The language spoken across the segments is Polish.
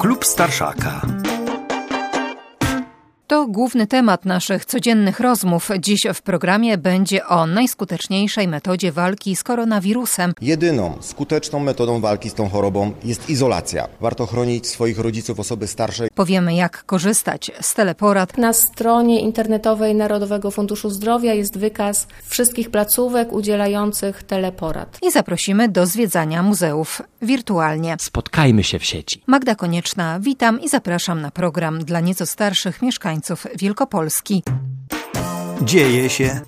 Klub Starszaka. To główny temat naszych codziennych rozmów. Dziś w programie będzie o najskuteczniejszej metodzie walki z koronawirusem. Jedyną skuteczną metodą walki z tą chorobą jest izolacja. Warto chronić swoich rodziców, osoby starsze. Powiemy, jak korzystać z teleporad. Na stronie internetowej Narodowego Funduszu Zdrowia jest wykaz wszystkich placówek udzielających teleporad. I zaprosimy do zwiedzania muzeów wirtualnie. Spotkajmy się w sieci. Magda Konieczna, witam i zapraszam na program dla nieco starszych mieszkańców Wielkopolski. Dzieje się.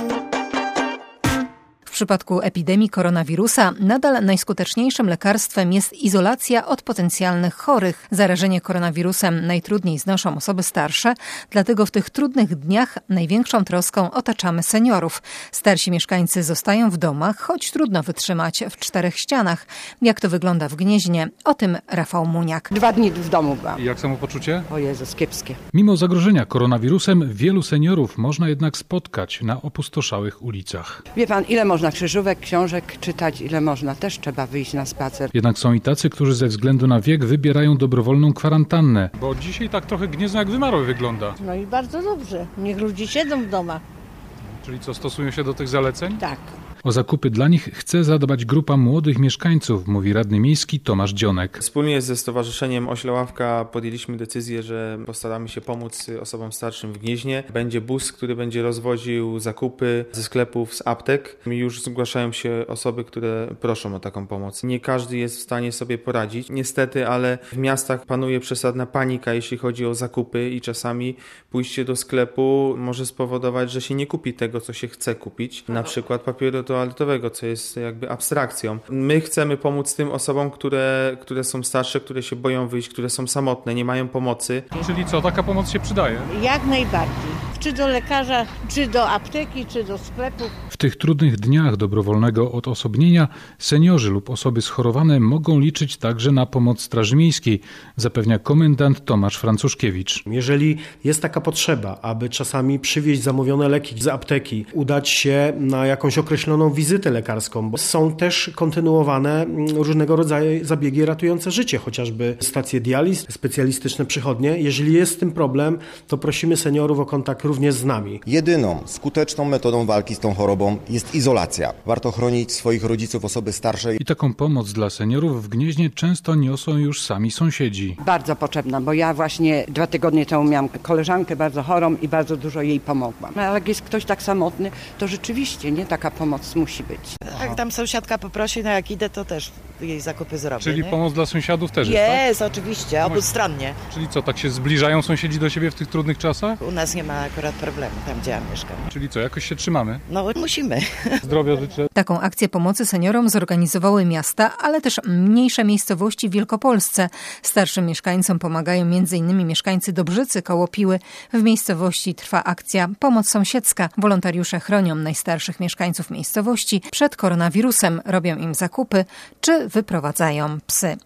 W przypadku epidemii koronawirusa nadal najskuteczniejszym lekarstwem jest izolacja od potencjalnych chorych. Zarażenie koronawirusem najtrudniej znoszą osoby starsze, dlatego w tych trudnych dniach największą troską otaczamy seniorów. Starsi mieszkańcy zostają w domach, choć trudno wytrzymać w 4 ścianach. Jak to wygląda w Gnieźnie? O tym Rafał Muniak. 2 dni w domu byłam. I jak samopoczucie? O Jezus, kiepskie. Mimo zagrożenia koronawirusem wielu seniorów można jednak spotkać na opustoszałych ulicach. Wie pan, ile można krzyżówek, książek czytać, ile można. Też trzeba wyjść na spacer. Jednak są i tacy, którzy ze względu na wiek wybierają dobrowolną kwarantannę. Bo dzisiaj tak trochę Gniezno jak wymarłe wygląda. No i bardzo dobrze. Niech ludzie siedzą w domach. Czyli co, stosują się do tych zaleceń? Tak. O zakupy dla nich chce zadbać grupa młodych mieszkańców, mówi radny miejski Tomasz Dzionek. Wspólnie ze Stowarzyszeniem Ośle Ławka podjęliśmy decyzję, że postaramy się pomóc osobom starszym w Gnieźnie. Będzie bus, który będzie rozwoził zakupy ze sklepów, z aptek. Już zgłaszają się osoby, które proszą o taką pomoc. Nie każdy jest w stanie sobie poradzić. Niestety, ale w miastach panuje przesadna panika, jeśli chodzi o zakupy i czasami pójście do sklepu może spowodować, że się nie kupi tego, co się chce kupić. Na przykład papieru toaletowego, co jest jakby abstrakcją. My chcemy pomóc tym osobom, które są starsze, które się boją wyjść, które są samotne, nie mają pomocy. Czyli co, taka pomoc się przydaje? Jak najbardziej. Czy do lekarza, czy do apteki, czy do sklepu. W tych trudnych dniach dobrowolnego odosobnienia seniorzy lub osoby schorowane mogą liczyć także na pomoc Straży Miejskiej, zapewnia komendant Tomasz Francuszkiewicz. Jeżeli jest taka potrzeba, aby czasami przywieźć zamówione leki z apteki, udać się na jakąś określoną wizytę lekarską, bo są też kontynuowane różnego rodzaju zabiegi ratujące życie, chociażby stacje dializ, specjalistyczne przychodnie. Jeżeli jest z tym problem, to prosimy seniorów o kontakt również z nami. Jedyną skuteczną metodą walki z tą chorobą jest izolacja. Warto chronić swoich rodziców, osoby starsze. I taką pomoc dla seniorów w Gnieźnie często niosą już sami sąsiedzi. Bardzo potrzebna, bo ja właśnie 2 tygodnie temu miałam koleżankę bardzo chorą i bardzo dużo jej pomogłam. Ale jak jest ktoś tak samotny, to rzeczywiście nie taka pomoc musi być. Jak tam sąsiadka poprosi, no jak idę, to też jej zakupy zrobię. Czyli nie? Pomoc dla sąsiadów też jest, tak? Jest, oczywiście, obustronnie. Czyli co, tak się zbliżają sąsiedzi do siebie w tych trudnych czasach? U nas nie ma akurat problemu, tam gdzie ja mieszkam. Czyli co, jakoś się trzymamy? No musimy. Zdrowia życzę. Taką akcję pomocy seniorom zorganizowały miasta, ale też mniejsze miejscowości w Wielkopolsce. Starszym mieszkańcom pomagają m.in. mieszkańcy Dobrzycy koło Piły. W miejscowości trwa akcja Pomoc Sąsiedzka. Wolontariusze chronią najstarszych mieszkańców miejscowości przed koronawirusem, robią im zakupy czy wyprowadzają psy.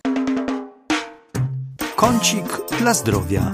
Kącik dla zdrowia.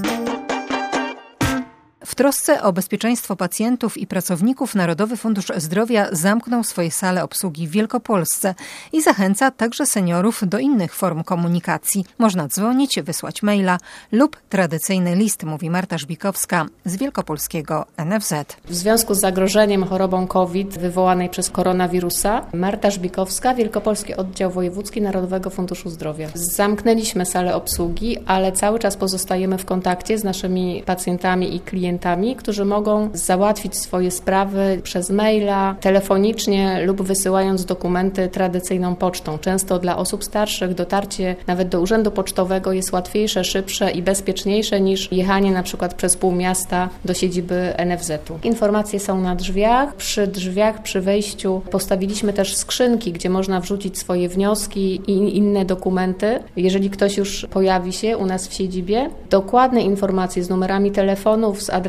W trosce o bezpieczeństwo pacjentów i pracowników Narodowy Fundusz Zdrowia zamknął swoje sale obsługi w Wielkopolsce i zachęca także seniorów do innych form komunikacji. Można dzwonić, wysłać maila lub tradycyjny list, mówi Marta Żbikowska z wielkopolskiego NFZ. W związku z zagrożeniem chorobą COVID wywołanej przez koronawirusa, Marta Żbikowska, Wielkopolski Oddział Wojewódzki Narodowego Funduszu Zdrowia. Zamknęliśmy salę obsługi, ale cały czas pozostajemy w kontakcie z naszymi pacjentami i klientami, którzy mogą załatwić swoje sprawy przez maila, telefonicznie lub wysyłając dokumenty tradycyjną pocztą. Często dla osób starszych dotarcie nawet do urzędu pocztowego jest łatwiejsze, szybsze i bezpieczniejsze niż jechanie na przykład przez pół miasta do siedziby NFZ-u. Informacje są na drzwiach. Przy drzwiach, przy wejściu postawiliśmy też skrzynki, gdzie można wrzucić swoje wnioski i inne dokumenty. Jeżeli ktoś już pojawi się u nas w siedzibie, dokładne informacje z numerami telefonów, z adresami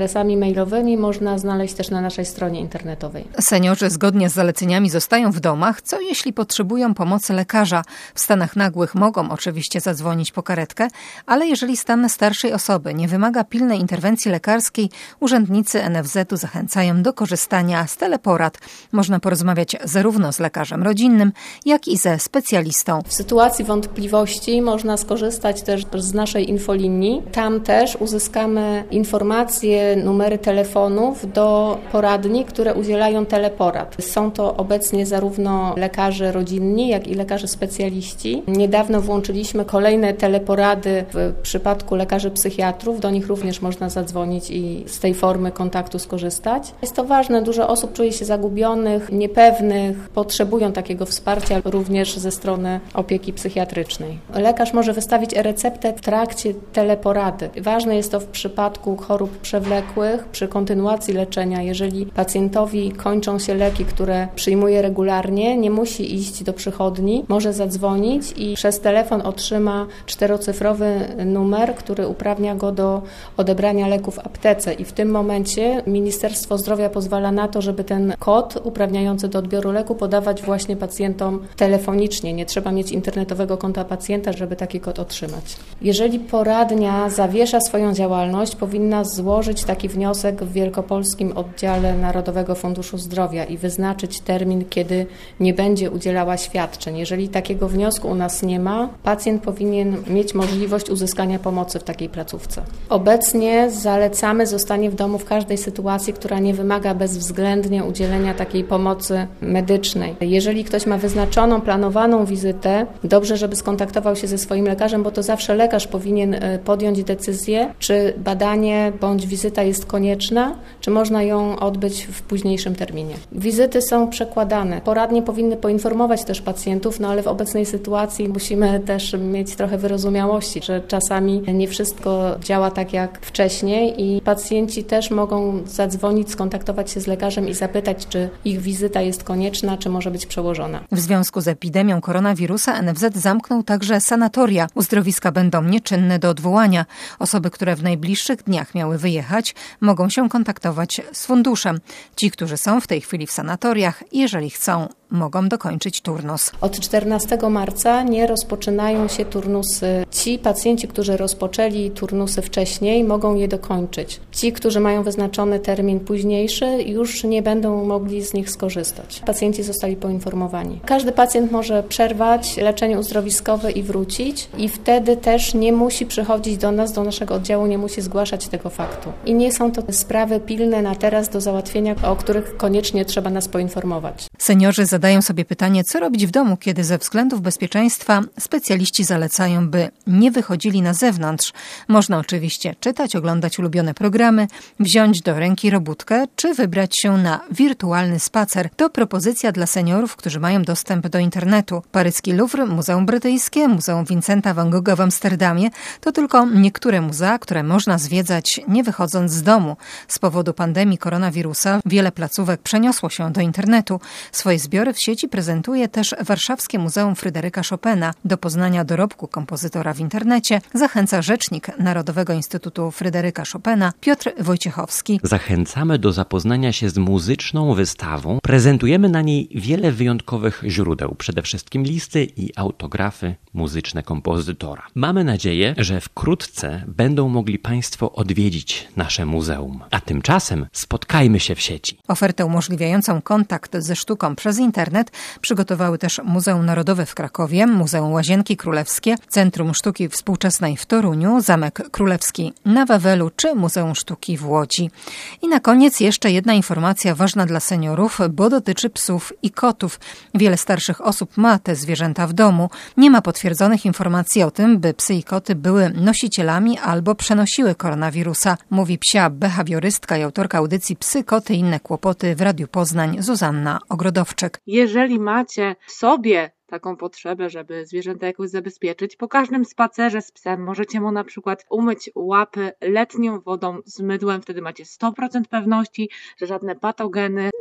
adresami mailowymi można znaleźć też na naszej stronie internetowej. Seniorzy zgodnie z zaleceniami zostają w domach, co jeśli potrzebują pomocy lekarza. W stanach nagłych mogą oczywiście zadzwonić po karetkę, ale jeżeli stan starszej osoby nie wymaga pilnej interwencji lekarskiej, urzędnicy NFZ-u zachęcają do korzystania z teleporad. Można porozmawiać zarówno z lekarzem rodzinnym, jak i ze specjalistą. W sytuacji wątpliwości można skorzystać też z naszej infolinii. Tam też uzyskamy informacje, numery telefonów do poradni, które udzielają teleporad. Są to obecnie zarówno lekarze rodzinni, jak i lekarze specjaliści. Niedawno włączyliśmy kolejne teleporady w przypadku lekarzy psychiatrów. Do nich również można zadzwonić i z tej formy kontaktu skorzystać. Jest to ważne. Dużo osób czuje się zagubionych, niepewnych, potrzebują takiego wsparcia również ze strony opieki psychiatrycznej. Lekarz może wystawić e-receptę w trakcie teleporady. Ważne jest to w przypadku chorób przewlekłych, przy kontynuacji leczenia. Jeżeli pacjentowi kończą się leki, które przyjmuje regularnie, nie musi iść do przychodni, może zadzwonić i przez telefon otrzyma 4-cyfrowy numer, który uprawnia go do odebrania leków w aptece i w tym momencie Ministerstwo Zdrowia pozwala na to, żeby ten kod uprawniający do odbioru leku podawać właśnie pacjentom telefonicznie. Nie trzeba mieć internetowego konta pacjenta, żeby taki kod otrzymać. Jeżeli poradnia zawiesza swoją działalność, powinna złożyć taki wniosek w Wielkopolskim Oddziale Narodowego Funduszu Zdrowia i wyznaczyć termin, kiedy nie będzie udzielała świadczeń. Jeżeli takiego wniosku u nas nie ma, pacjent powinien mieć możliwość uzyskania pomocy w takiej placówce. Obecnie zalecamy zostanie w domu w każdej sytuacji, która nie wymaga bezwzględnie udzielenia takiej pomocy medycznej. Jeżeli ktoś ma wyznaczoną, planowaną wizytę, dobrze, żeby skontaktował się ze swoim lekarzem, bo to zawsze lekarz powinien podjąć decyzję, czy badanie bądź wizyta jest konieczna, czy można ją odbyć w późniejszym terminie. Wizyty są przekładane. Poradnie powinny poinformować też pacjentów, ale w obecnej sytuacji musimy też mieć trochę wyrozumiałości, że czasami nie wszystko działa tak jak wcześniej i pacjenci też mogą zadzwonić, skontaktować się z lekarzem i zapytać, czy ich wizyta jest konieczna, czy może być przełożona. W związku z epidemią koronawirusa NFZ zamknął także sanatoria. Uzdrowiska będą nieczynne do odwołania. Osoby, które w najbliższych dniach miały wyjechać, mogą się kontaktować z funduszem. Ci, którzy są w tej chwili w sanatoriach, jeżeli chcą, mogą dokończyć turnus. Od 14 marca nie rozpoczynają się turnusy. Ci pacjenci, którzy rozpoczęli turnusy wcześniej, mogą je dokończyć. Ci, którzy mają wyznaczony termin późniejszy, już nie będą mogli z nich skorzystać. Pacjenci zostali poinformowani. Każdy pacjent może przerwać leczenie uzdrowiskowe i wrócić i wtedy też nie musi przychodzić do nas, do naszego oddziału, nie musi zgłaszać tego faktu. I nie są to sprawy pilne na teraz do załatwienia, o których koniecznie trzeba nas poinformować. Seniorzy zadają sobie pytanie, co robić w domu, kiedy ze względów bezpieczeństwa specjaliści zalecają, by nie wychodzili na zewnątrz. Można oczywiście czytać, oglądać ulubione programy, wziąć do ręki robótkę, czy wybrać się na wirtualny spacer. To propozycja dla seniorów, którzy mają dostęp do internetu. Paryski Louvre, Muzeum Brytyjskie, Muzeum Vincenta van Gogha w Amsterdamie to tylko niektóre muzea, które można zwiedzać nie wychodząc z domu. Z powodu pandemii koronawirusa wiele placówek przeniosło się do internetu. Swoje zbiory w sieci prezentuje też Warszawskie Muzeum Fryderyka Chopina. Do poznania dorobku kompozytora w internecie zachęca rzecznik Narodowego Instytutu Fryderyka Chopina Piotr Wojciechowski. Zachęcamy do zapoznania się z muzyczną wystawą. Prezentujemy na niej wiele wyjątkowych źródeł, przede wszystkim listy i autografy muzyczne kompozytora. Mamy nadzieję, że wkrótce będą mogli Państwo odwiedzić nasze muzeum. A tymczasem spotkajmy się w sieci. Ofertę umożliwiającą kontakt ze sztuką przez internet przygotowały też Muzeum Narodowe w Krakowie, Muzeum Łazienki Królewskie, Centrum Sztuki Współczesnej w Toruniu, Zamek Królewski na Wawelu czy Muzeum Sztuki w Łodzi. I na koniec jeszcze jedna informacja ważna dla seniorów, bo dotyczy psów i kotów. Wiele starszych osób ma te zwierzęta w domu. Nie ma potwierdzonych informacji o tym, by psy i koty były nosicielami albo przenosiły koronawirusa, mówi psia behawiorystka i autorka audycji Psy, koty i inne kłopoty w Radiu Poznań Zuzanna Ogrodowczyk. Jeżeli macie w sobie taką potrzebę, żeby zwierzęta jakoś zabezpieczyć, po każdym spacerze z psem możecie mu na przykład umyć łapy letnią wodą z mydłem, wtedy macie 100% pewności, że żadne patogeny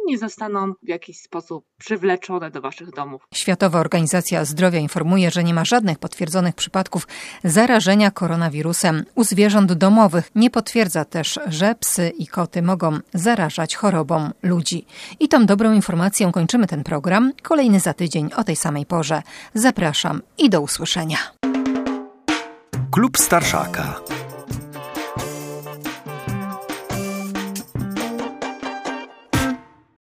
nie zostaną w jakiś sposób przywleczone do waszych domów. Światowa Organizacja Zdrowia informuje, że nie ma żadnych potwierdzonych przypadków zarażenia koronawirusem u zwierząt domowych. Nie potwierdza też, że psy i koty mogą zarażać chorobą ludzi. I tą dobrą informacją kończymy ten program. Kolejny za tydzień o tej samej porze. Zapraszam i do usłyszenia. Klub Starszaka.